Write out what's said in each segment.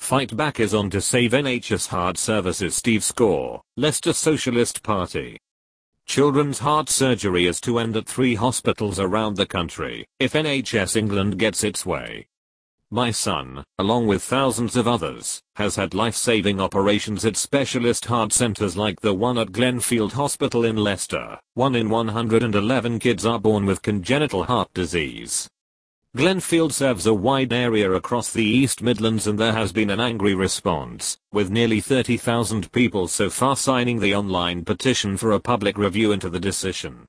Fight back is on to save NHS heart services. Steve Score, Leicester Socialist Party. Children's heart surgery is to end at 3 hospitals around the country if NHS England gets its way. My son, along with thousands of others, has had life-saving operations at specialist heart centres like the one at Glenfield Hospital in Leicester. 1 in 111 kids are born with congenital heart disease. Glenfield serves a wide area across the East Midlands, and there has been an angry response, with nearly 30,000 people so far signing the online petition for a public review into the decision.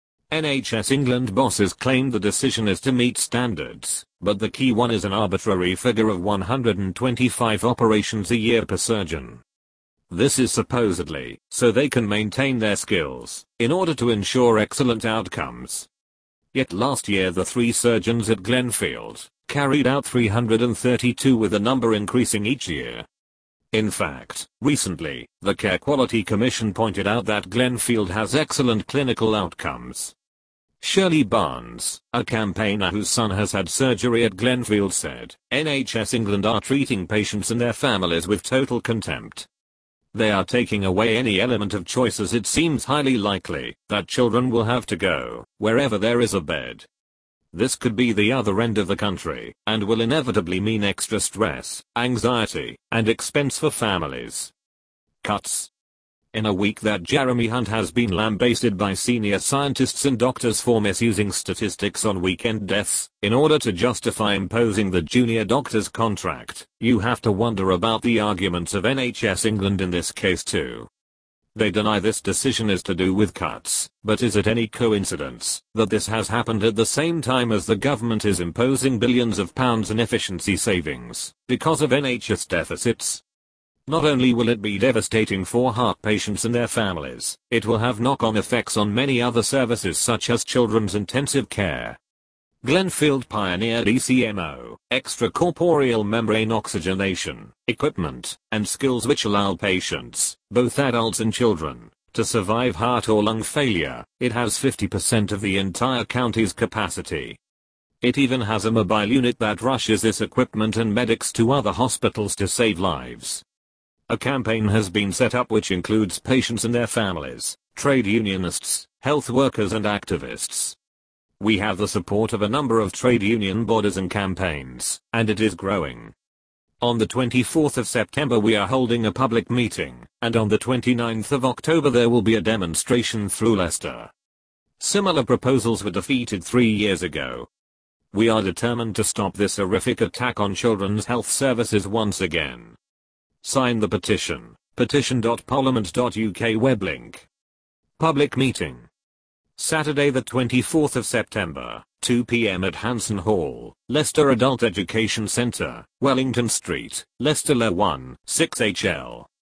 NHS England bosses claim the decision is to meet standards, but the key one is an arbitrary figure of 125 operations a year per surgeon. This is supposedly so they can maintain their skills in order to ensure excellent outcomes. Yet last year the 3 surgeons at Glenfield carried out 332, with the number increasing each year. In fact, recently, the Care Quality Commission pointed out that Glenfield has excellent clinical outcomes. Shirley Barnes, a campaigner whose son has had surgery at Glenfield, said, "NHS England are treating patients and their families with total contempt. They are taking away any element of choice, as it seems highly likely that children will have to go wherever there is a bed. This could be the other end of the country, and will inevitably mean extra stress, anxiety, and expense for families." Cuts. In a week that Jeremy Hunt has been lambasted by senior scientists and doctors for misusing statistics on weekend deaths in order to justify imposing the junior doctor's contract, you have to wonder about the arguments of NHS England in this case too. They deny this decision is to do with cuts, but is it any coincidence that this has happened at the same time as the government is imposing billions of pounds in efficiency savings because of NHS deficits? Not only will it be devastating for heart patients and their families, it will have knock-on effects on many other services such as children's intensive care. Glenfield pioneered ECMO, extracorporeal membrane oxygenation, equipment, and skills which allow patients, both adults and children, to survive heart or lung failure. It has 50% of the entire county's capacity. It even has a mobile unit that rushes this equipment and medics to other hospitals to save lives. A campaign has been set up which includes patients and their families, trade unionists, health workers and activists. We have the support of a number of trade union bodies and campaigns, and it is growing. On the 24th of September we are holding a public meeting, and on the 29th of October there will be a demonstration through Leicester. Similar proposals were defeated 3 years ago. We are determined to stop this horrific attack on children's health services once again. Sign the petition. petition.parliament.uk web link. Public meeting. Saturday the 24th of September, 2 p.m. at Hanson Hall, Leicester Adult Education Centre, Wellington Street, Leicester LE1, 6HL.